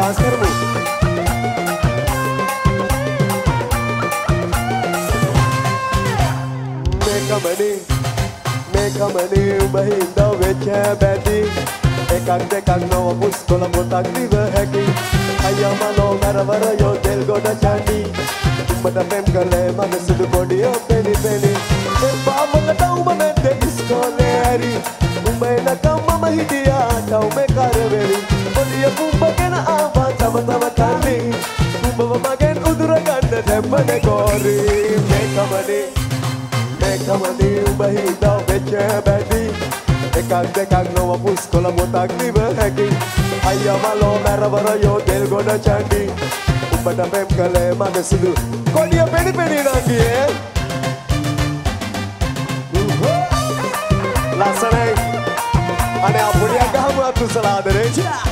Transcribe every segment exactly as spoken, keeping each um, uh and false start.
Dance කරමු. මේකමනේ මේකමනේ උඹ හින්දා වෙච්ච බැටි එකක් දෙකක් නොව පුස්කොළ පොතක් දිව හැකි අයියා මනෝ මරවර යෝ තෙල් ගොඩ චණ්ඩි උඹට පෙම් කළේ මගේ සුදු කොඩිය පෙනි පෙනි ඒ පාවලට උඹ නැද්ද ඉස්කෝලේ හැරි උඹ එනකම් මම හිටියා ටවුමේ කරවෙලි පොඩිය කුඹගෙන ආවා තම තම තල්ලි උඹව මගෙන් උදුර ගන්න දැම්මනේ කෝරි මේකමනේ මේකමනේ උඹ හින්දා වෙච්ච බැටි එකක් දෙකක් නොව පුස්කොළ පොතක් දිව හැකි අයියා මලෝ මැරවර යෝ තෙල් ගොඩ චණ්ඩි උඹට පෙම් කළේ මගේ සුදු කොඩිය පෙනි පෙනි නංගියේ ලස්සනයි අනේ අපුඩියක් ගහමු අතුසල ආදරේ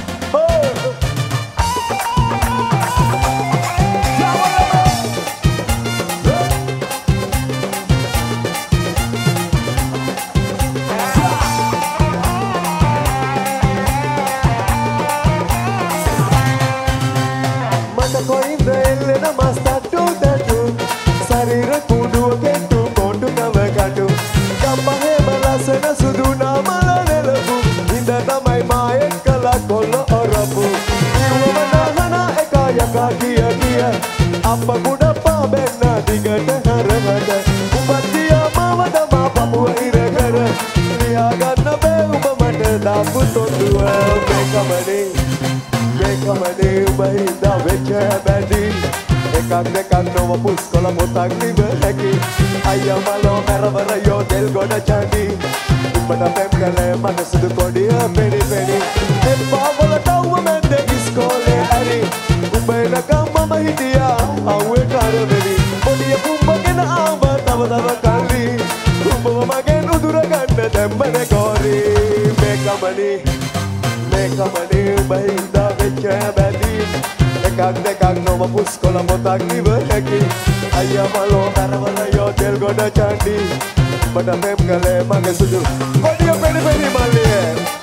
කොයින්ද එල්ලෙන මස් තට්ටු තට්ටු ශරීර කුඩුව කෙට්ටු කොණ්ඩු නව කටු කම්පහේම ලස්සන සුදු නාමල නෙලපු ඉඳ තමයි මායෙක් කළ කොල්ල ඔරපු ඉවම නහන එක යකා කිය කිය අප කුඩ පාබෙන්න දිගට හරවද උඹතිය මවද මා පපුව ඉර කර ලියාගන්න බෑ උඹ මට දාපු තොටුව මේකමනේ මේකමනේ උඹ හින්දා වෙච්ච බැටි එකක් දෙකක් නොව පුස්කොළ පොතක් දිව හැකි අයියා මලෝ මැරවර යෝ තෙල් ගොඩ චණ්ඩි උඹට පෙම් කළේ මගේ සුදු කොඩිය පෙනි පෙනි ඒ පාවලට උඹ මැද්ද ඉස්කෝලේ හැරි උඹ එනකම් මම හිටියා අවුවේ කරවෙලි පොඩිය කුඹගෙන ආවා තව තව කල්ලි උඹව මගෙන් උදුර ගන්න දැම්මනේ කෝරි මේකමනේ මේකමනේ උඹ හින්දා වෙච්ච බැටි එකක් දෙකක් නොව පුස්කොළ පොතක් දිව හැකි අයියා මලෝ මැරවර යෝ තෙල් ගොඩ චණ්ඩි උඹට පෙම් කළේ මගේ සුදු කොඩිය පෙනි පෙනි මල්ලියේ